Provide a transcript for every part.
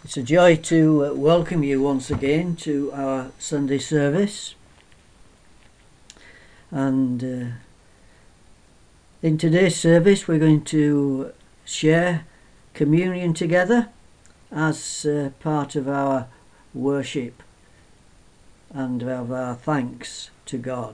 It's a joy to welcome you once again to our Sunday service, and in today's service we're going to share communion together as part of our worship and of our thanks to God.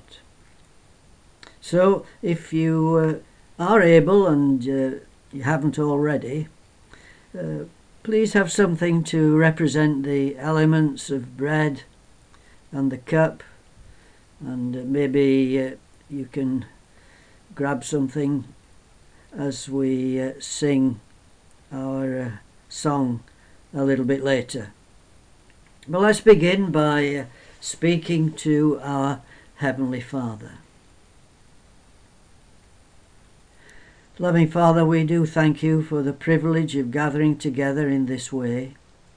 So if you are able and you haven't already, please have something to represent the elements of bread and the cup, and maybe you can grab something as we sing our song a little bit later. But let's begin by speaking to our Heavenly Father. Loving Father, we do thank you for the privilege of gathering together in this way.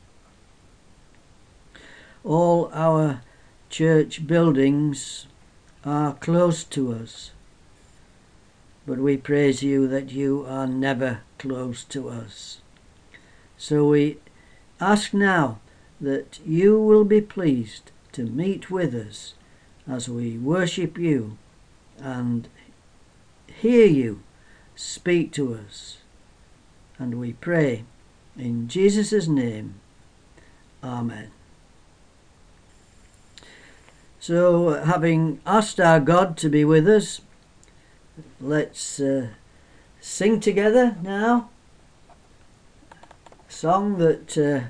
All our church buildings are close to us, but we praise you that you are never close to us. So we ask now that you will be pleased to meet with us as we worship you and hear you speak to us, and we pray in Jesus' name, Amen. So, having asked our God to be with us, let's sing together now a song that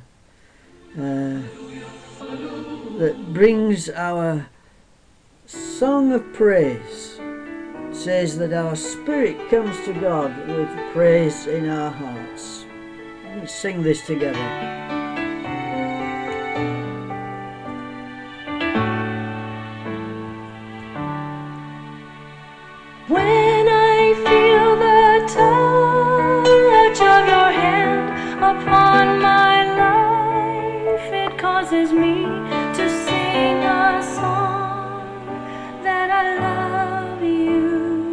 brings our song of praise. Says that our spirit comes to God with praise in our hearts. Let's sing this together. When I feel the touch of your hand upon my life, it causes me to sing a song that I love you.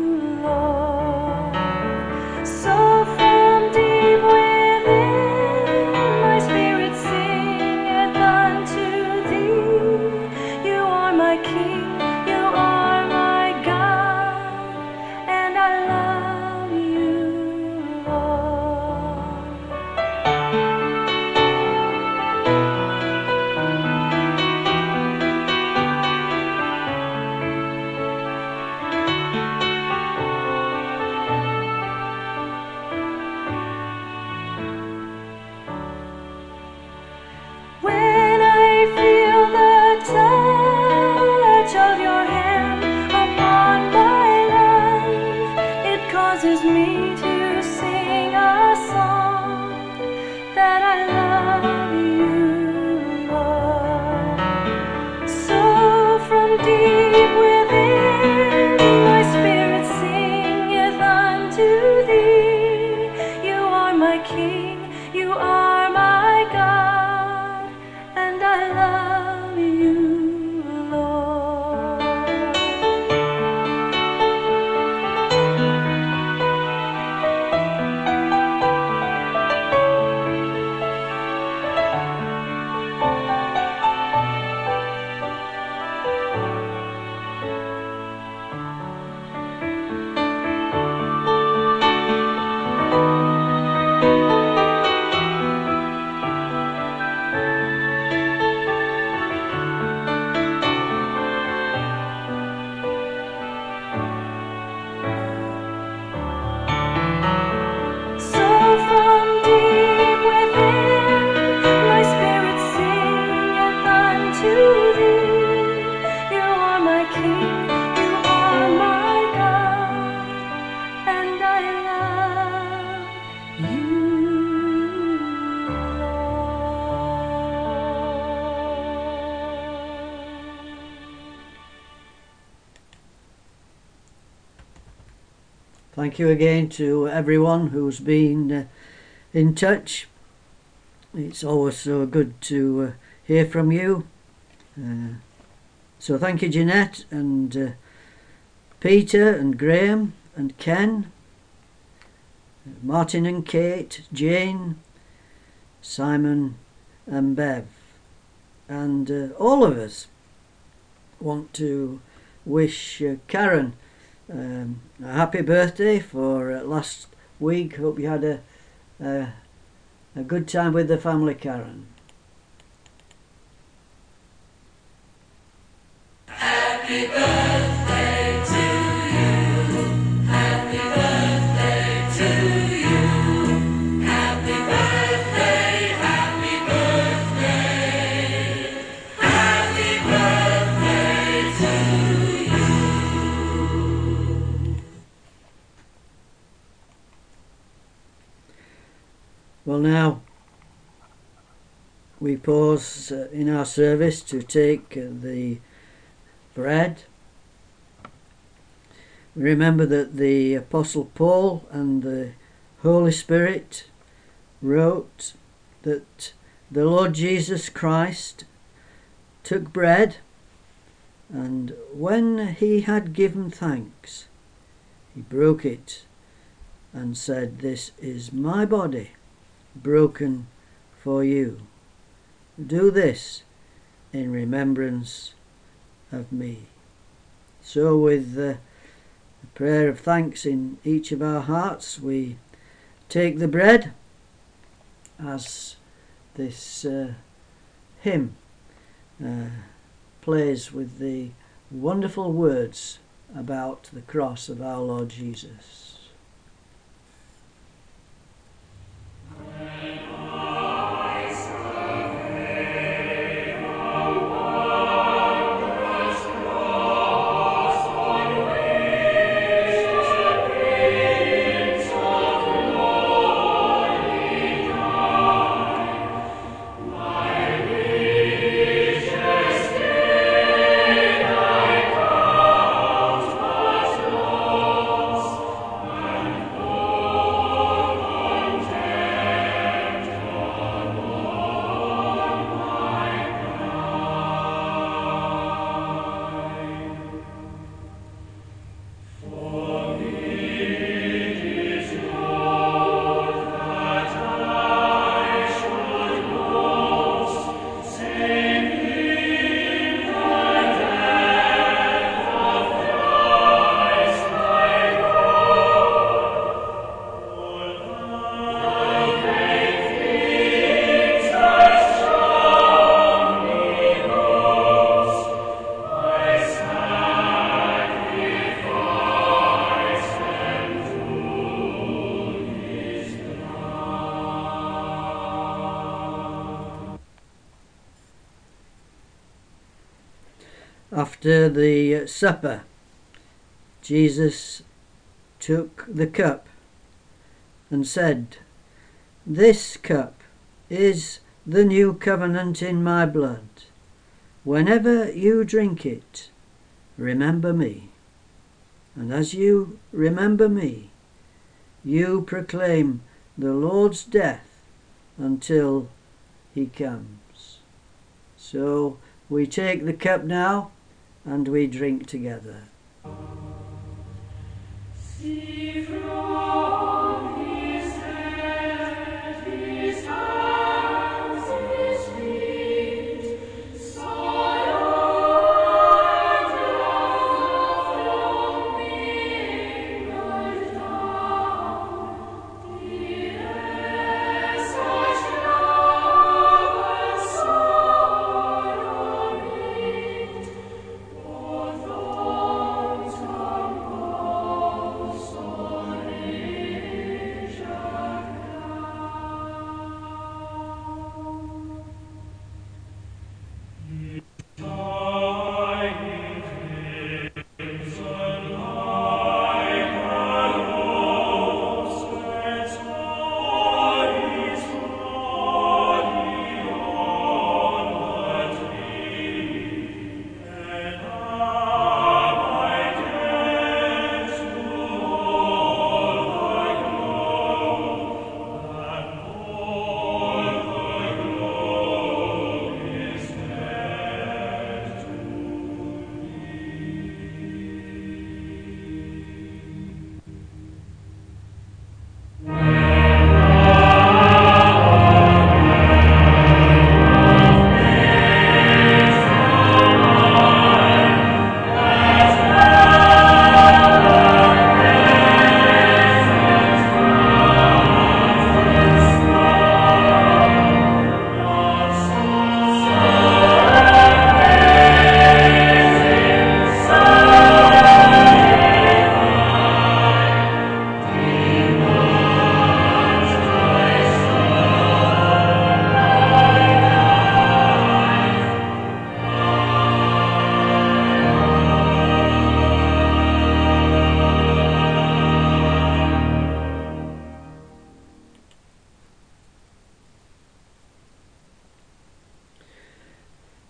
Thank you again to everyone who's been in touch. It's always so good to hear from you. So thank you, Jeanette and Peter and Graham and Ken, Martin and Kate, Jane, Simon and Bev. And all of us want to wish Karen a happy birthday for last week. Hope you had a good time with the family, Karen. Happy birthday to you. Happy birthday to you. Happy birthday, happy birthday. Happy birthday to you. Well, now we pause in our service to take the bread. Remember that the Apostle Paul and the Holy Spirit wrote that the Lord Jesus Christ took bread, and when he had given thanks, he broke it and said, "This is my body, broken for you. Do this in remembrance of me." So with the prayer of thanks in each of our hearts, we take the bread as this hymn plays with the wonderful words about the cross of our Lord Jesus. After the supper, Jesus took the cup and said, "This cup is the new covenant in my blood. Whenever you drink it, remember me. And as you remember me, you proclaim the Lord's death until he comes." So we take the cup now and we drink together. See from his head, his hands, his feet, soil and earth from being burned down. The air such love and sorrow meet, for thorns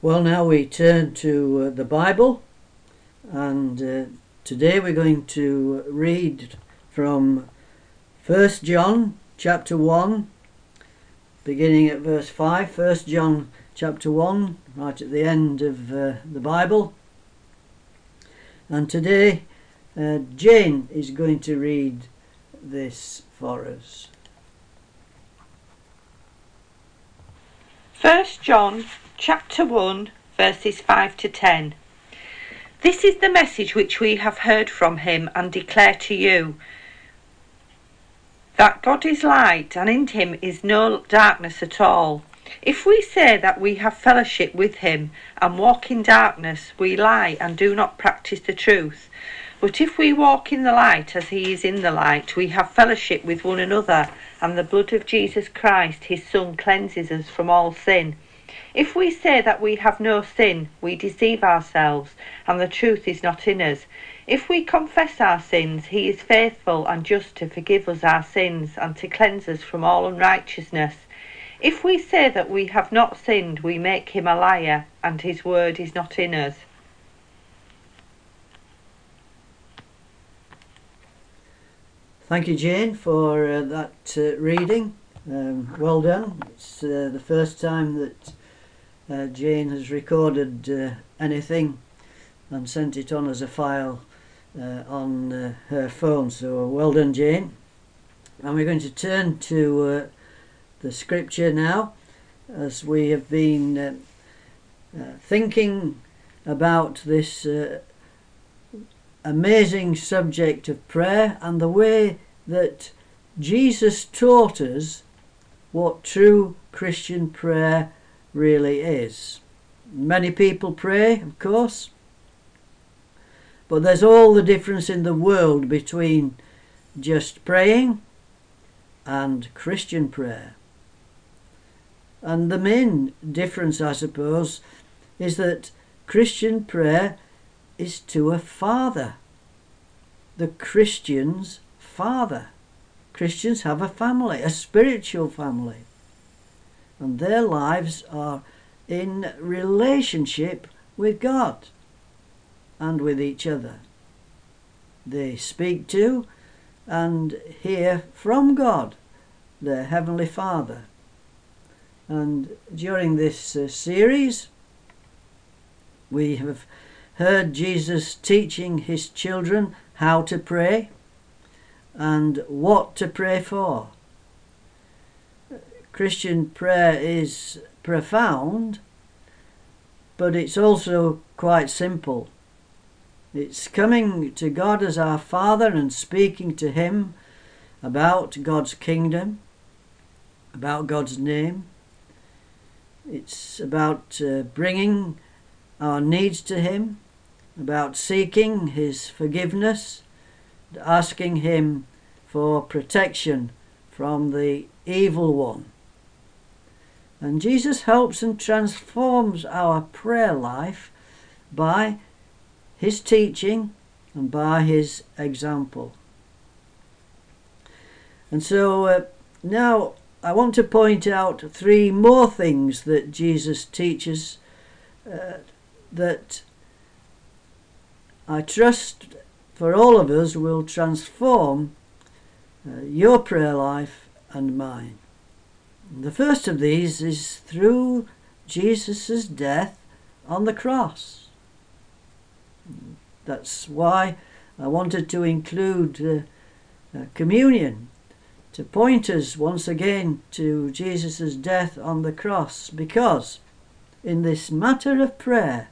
Well, now we turn to the Bible, and today we're going to read from 1 John chapter 1, beginning at verse 5. 1 John chapter 1, right at the end of the Bible. And today Jane is going to read this for us. 1 John chapter 1 verses 5 to 10. This is the message which we have heard from him and declare to you, that God is light and in him is no darkness at all. If we say that we have fellowship with him and walk in darkness, we lie and do not practice the truth. But if we walk in the light as he is in the light, we have fellowship with one another, and the blood of Jesus Christ, his Son, cleanses us from all sin. If we say that we have no sin, we deceive ourselves, and the truth is not in us. If we confess our sins, he is faithful and just to forgive us our sins and to cleanse us from all unrighteousness. If we say that we have not sinned, we make him a liar, and his word is not in us. Thank you, Jane, for that reading. Well done. It's the first time that Jane has recorded anything and sent it on as a file on her phone. So well done, Jane. And we're going to turn to the scripture now, as we have been thinking about this amazing subject of prayer and the way that Jesus taught us what true Christian prayer really is. Many people pray, of course, but there's all the difference in the world between just praying and Christian prayer. And the main difference, I suppose, is that Christian prayer is to a father. The Christian's father. Christians have a family, a spiritual family. And their lives are in relationship with God and with each other. They speak to and hear from God, their Heavenly Father. And during this series, we have heard Jesus teaching his children how to pray and what to pray for. Christian prayer is profound, but it's also quite simple. It's coming to God as our Father and speaking to him about God's kingdom, about God's name. It's about bringing our needs to him, about seeking his forgiveness, asking him for protection from the evil one. And Jesus helps and transforms our prayer life by his teaching and by his example. And so now I want to point out three more things that Jesus teaches that I trust for all of us will transform your prayer life and mine. The first of these is through Jesus' death on the cross. That's why I wanted to include communion, to point us once again to Jesus' death on the cross, because in this matter of prayer,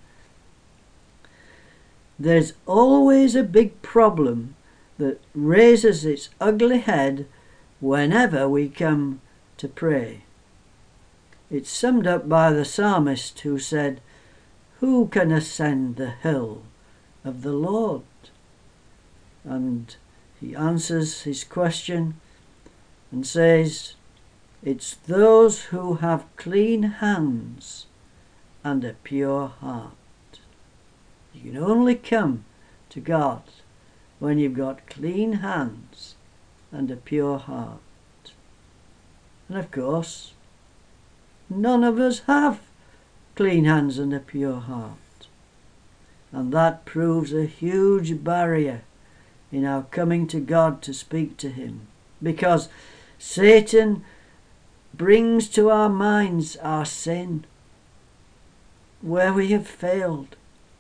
there's always a big problem that raises its ugly head whenever we come to pray. It's summed up by the psalmist who said, "Who can ascend the hill of the Lord?" And he answers his question and says, "It's those who have clean hands and a pure heart." You can only come to God when you've got clean hands and a pure heart. And of course, none of us have clean hands and a pure heart. And that proves a huge barrier in our coming to God to speak to him, because Satan brings to our minds our sin, where we have failed.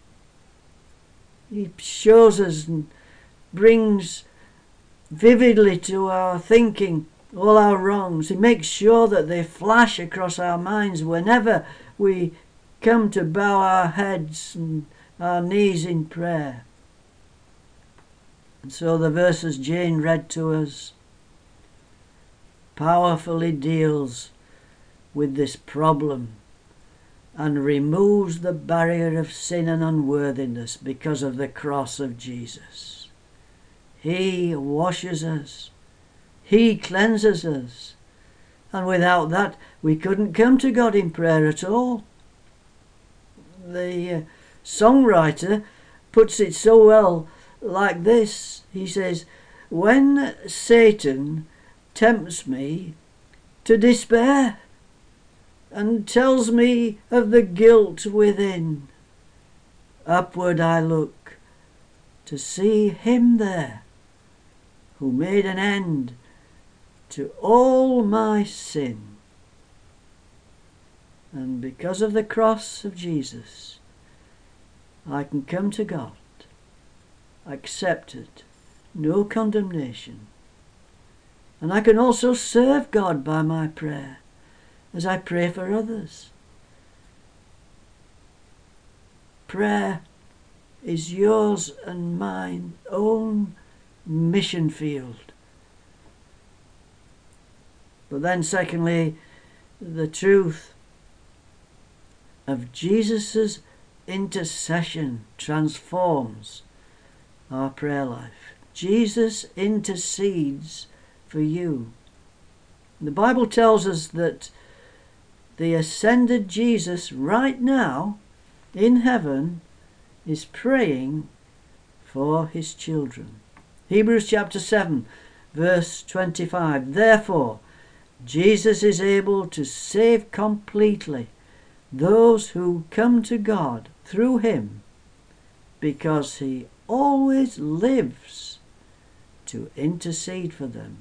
He shows us and brings vividly to our thinking all our wrongs. He makes sure that they flash across our minds whenever we come to bow our heads and our knees in prayer. And so the verses Jane read to us powerfully deals with this problem and removes the barrier of sin and unworthiness because of the cross of Jesus. He washes us. He cleanses us. And without that, we couldn't come to God in prayer at all. The songwriter puts it so well like this. He says, when Satan tempts me to despair and tells me of the guilt within, upward I look to see him there who made an end to all my sin. And because of the cross of Jesus, I can come to God, accepted, no condemnation. And I can also serve God by my prayer as I pray for others. Prayer is yours and mine own mission field. But then secondly, the truth of Jesus' intercession transforms our prayer life. Jesus intercedes for you. The Bible tells us that the ascended Jesus right now in heaven is praying for his children. Hebrews chapter 7 verse 25. Therefore, Jesus is able to save completely those who come to God through him, because he always lives to intercede for them.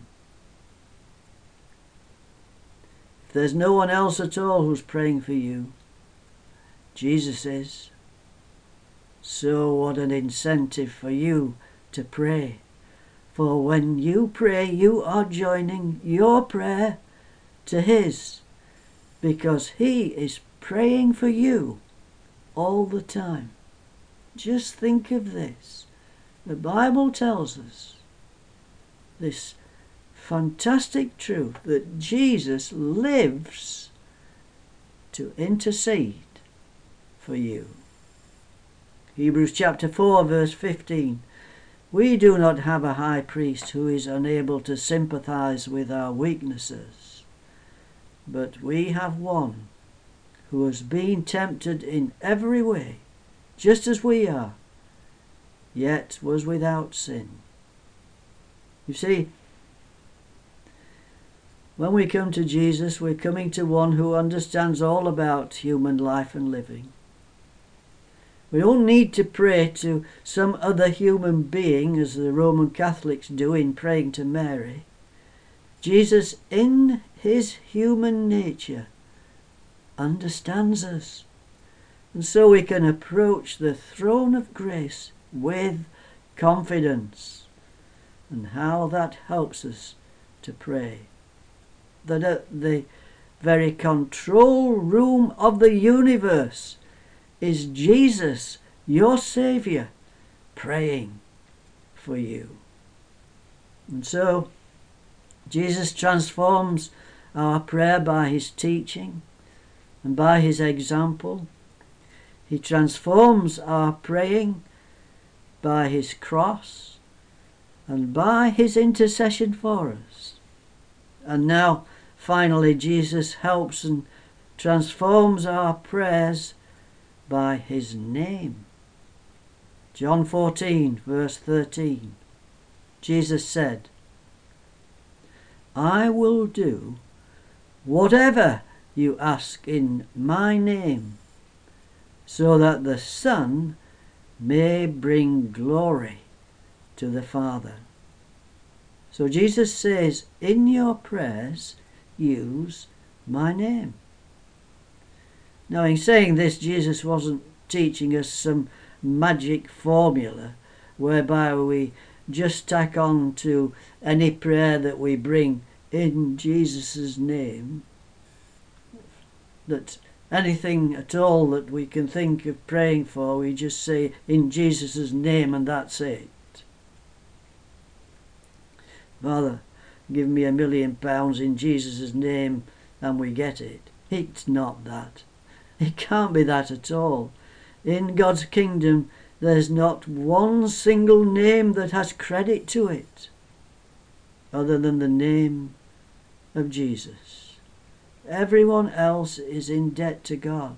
If there's no one else at all who's praying for you, Jesus is. So what an incentive for you to pray. For when you pray, you are joining your prayer to his, because he is praying for you all the time. Just think of this. The Bible tells us this fantastic truth that Jesus lives to intercede for you. Hebrews chapter 4 verse 15. We do not have a high priest who is unable to sympathize with our weaknesses, but we have one who has been tempted in every way, just as we are, yet was without sin. You see, when we come to Jesus, we're coming to one who understands all about human life and living. We don't need to pray to some other human being as the Roman Catholics do in praying to Mary. Jesus, in his human nature, understands us. And so we can approach the throne of grace with confidence. And how that helps us to pray. That at the very control room of the universe is Jesus, your Saviour, praying for you. And so Jesus transforms our prayer by his teaching and by his example. He transforms our praying by his cross and by his intercession for us. And now, finally, Jesus helps and transforms our prayers by his name. John 14, verse 13. Jesus said, I will do whatever you ask in my name, so that the Son may bring glory to the Father. So Jesus says, in your prayers, use my name. Now, in saying this, Jesus wasn't teaching us some magic formula whereby we just tack on to any prayer that we bring in Jesus' name, that anything at all that we can think of praying for, we just say in Jesus' name and that's it. Father, give me £1 million in Jesus' name and we get it. It's not that. It can't be that at all. In God's kingdom, there's not one single name that has credit to it other than the name of Jesus. Everyone else is in debt to God.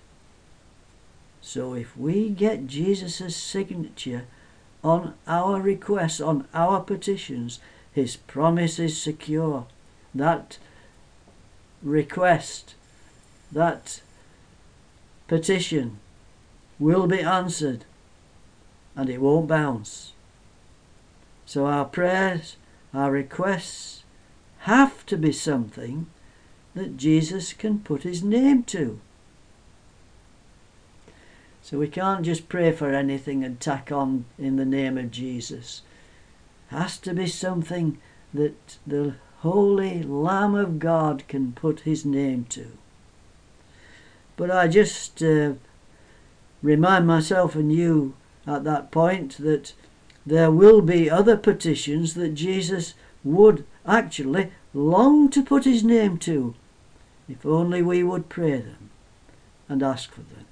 So if we get Jesus' signature on our requests, on our petitions, his promise is secure. That request, that petition will be answered and it won't bounce. So our prayers, our requests have to be something that Jesus can put his name to. So we can't just pray for anything and tack on in the name of Jesus. It has to be something that the Holy Lamb of God can put his name to. But I just remind myself and you at that point that there will be other petitions that Jesus would actually long to put his name to, if only we would pray them and ask for them.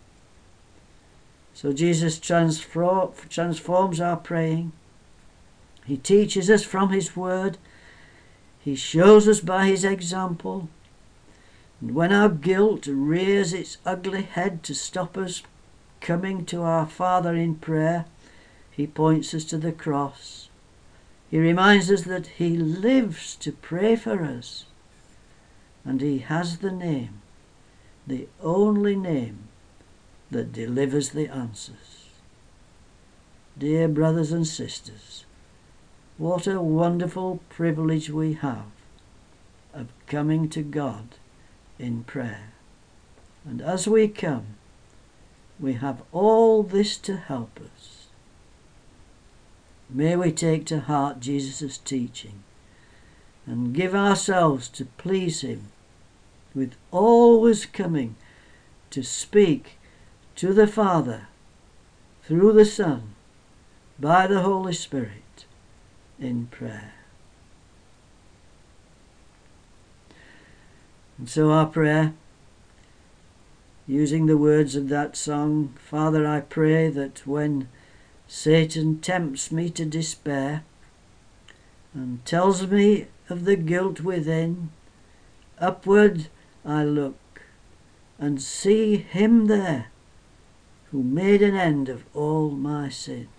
So Jesus transforms our praying. He teaches us from his word. He shows us by his example. And when our guilt rears its ugly head to stop us coming to our Father in prayer, he points us to the cross. He reminds us that he lives to pray for us. And he has the name, the only name that delivers the answers. Dear brothers and sisters, what a wonderful privilege we have of coming to God in prayer. And as we come, we have all this to help us. May we take to heart Jesus' teaching and give ourselves to please him, with always coming to speak to the Father through the Son by the Holy Spirit in prayer. And so our prayer, using the words of that song, Father, I pray that when Satan tempts me to despair and tells me of the guilt within, upward I look and see him there who made an end of all my sin.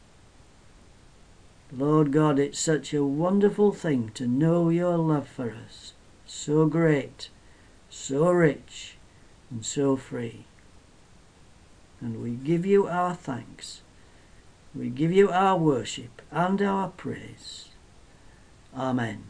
Lord God, it's such a wonderful thing to know your love for us, so great, so rich, and so free. And we give you our thanks. We give you our worship and our praise. Amen.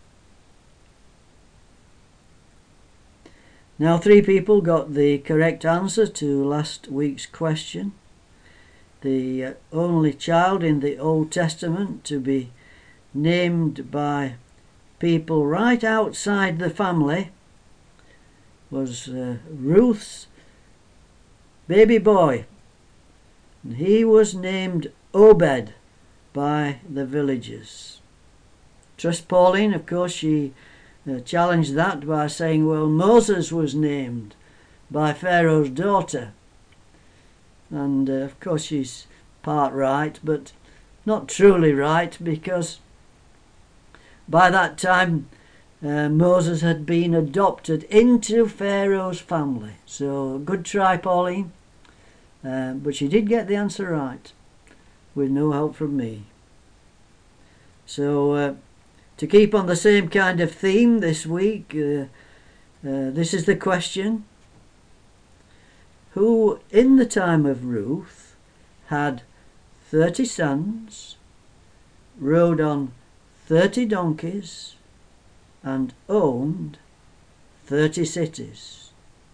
Now 3 people got the correct answer to last week's question. The only child in the Old Testament to be named by people right outside the family was Ruth's baby boy. And he was named Obed by the villagers. Trust Pauline, of course, she challenged that by saying, well, Moses was named by Pharaoh's daughter. And of course she's part right, but not truly right, because by that time Moses had been adopted into Pharaoh's family. So good try, Pauline. But she did get the answer right, with no help from me. So to keep on the same kind of theme this week, this is the question. who in the time of Ruth had 30 sons, rode on 30 donkeys, and owned 30 cities.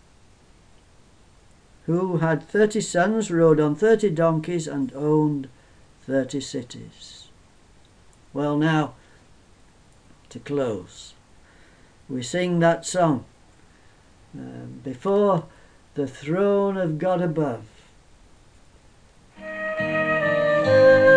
Who had 30 sons, rode on 30 donkeys, and owned 30 cities. Well, now, to close, we sing that song, before the throne of God above.